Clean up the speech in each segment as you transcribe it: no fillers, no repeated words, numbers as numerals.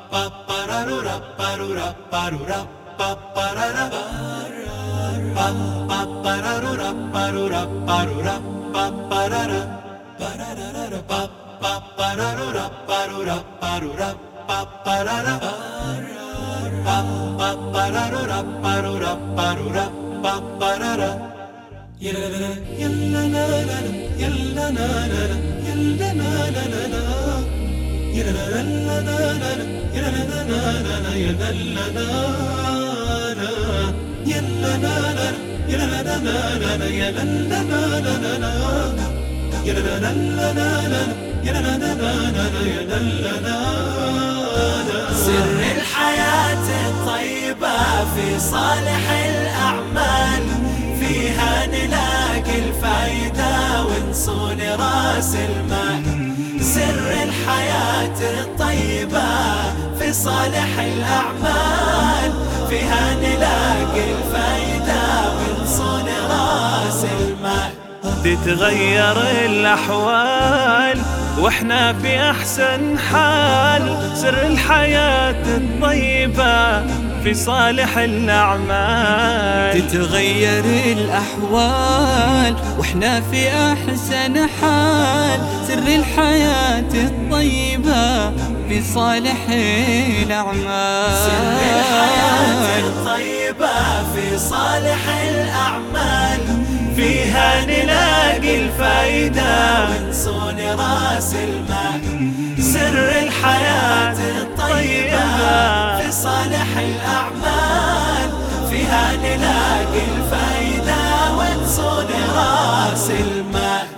سر الحياة الطيبة في صالح الأعمال، فيها نلاقي الفايدة ونصون راس المال. سر الحياة الطيبة في صالح الأعمال، فيها نلاقي الفايدة ونصون راس المال. تتغير الأحوال واحنا في أحسن حال، سر الحياة الطيبة في صالح الأعمال. تتغير الأحوال واحنا في أحسن حال، سر الحياة الطيبة في صالح الأعمال. سر الحياة الطيبة في صالح الأعمال، فيها نلاقي الفايدة ونصون راس المال. سر الحياة الطيبة في صالح الأعمال، فيها نلاقي الفايدة ونصون راس المال.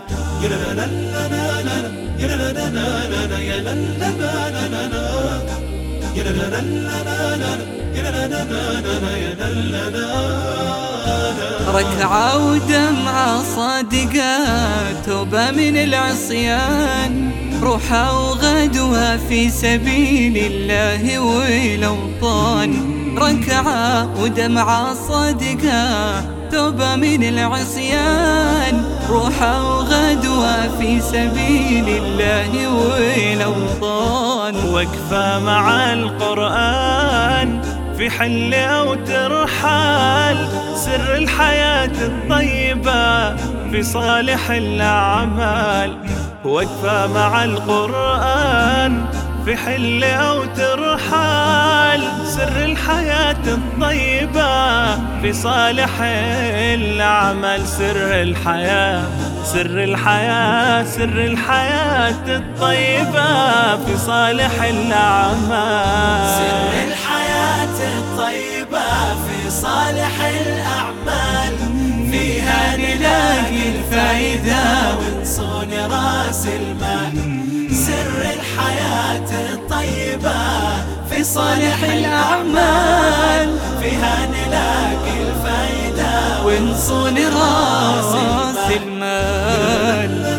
ركعة ودمعة صادقة، توبة من العصيان، روحة وغدوة في سبيل الله والأوطان. ركعة ودمعة صادقة، توبة من العصيان، روحة وغدوة في سبيل الله والأوطان. وقفة مع القرآن في حل أو ترحال، سر الحياة الطيبة في صالح الأعمال. وقفة مع القرآن في حل أو ترحال، سر الحياة الطيبة في صالح الأعمال. سر الحياة سر الحياة سر الحياة الطيبة في صالح الأعمال. سر الحياة الطيبة في صالح الأعمال، فيها نلاقي الفايدة ونصون راس المال. سر الحياة الطيبة في صالح الأعمال، فيها نلاقي الفايدة ونصون راس المال.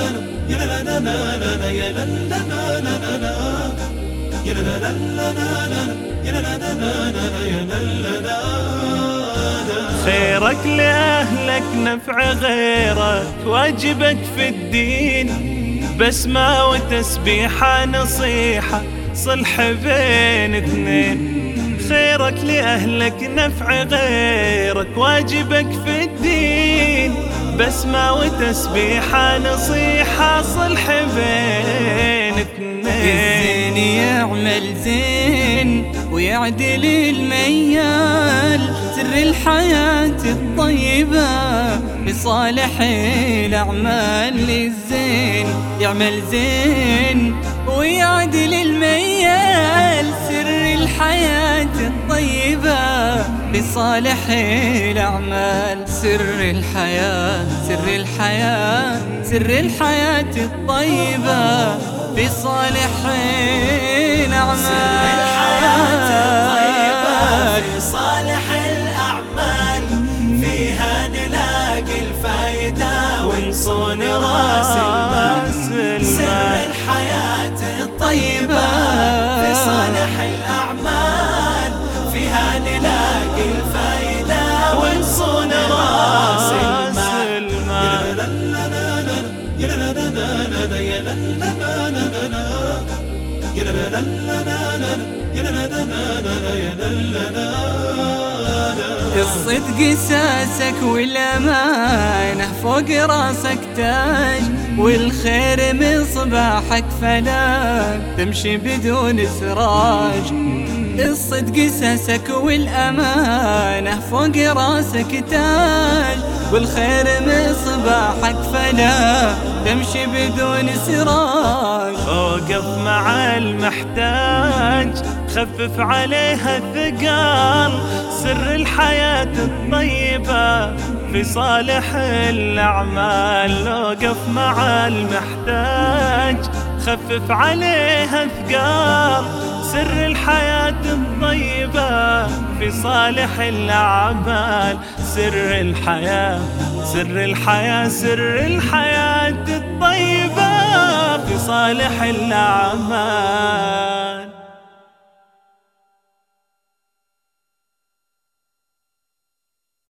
خيرك لأهلك نفع غيرك، واجبك في الدين بسمة وتسبيحة نصيحة صلح بين اثنين. خيرك لأهلك نفع غيرك، واجبك في الدين بسمة وتسبيحة نصيحة صلح بين اثنين. الزين يعمل زين ويعدل الميال، سر الحياة الطيبة بصالح الأعمال. الزين يعمل زين ويعدل الميال، سر الحياة الطيبة بصالح الأعمال. سر الحياة سر الحياة سر الحياة الطيبة بصالح الأعمال. سر الحياة الطيبة في صالح الأعمال، فيها نلاقي الفايدة ونصون راس المال. سر الحياة الطيبة في صالح الأعمال، فيها نلاقي الفايدة ونصون راس المال. الصدق ساسك والأمانة فوق راسك تاج، والخير مصباحك فلا تمشي بدون سراج. الصدق ساسك والأمانة فوق راسك تاج، والخير مصباحك فلا تمشي بدون سراج. اوقف مع المحتاج خفف عليها الثقال، سر الحياة الطيبة في صالح الأعمال. اوقف مع المحتاج خفف عليها الثقال، سر الحياة الطيبة في صالح الأعمال. سر الحياة سر الحياة سر الحياة الطيبة في صالح الأعمال.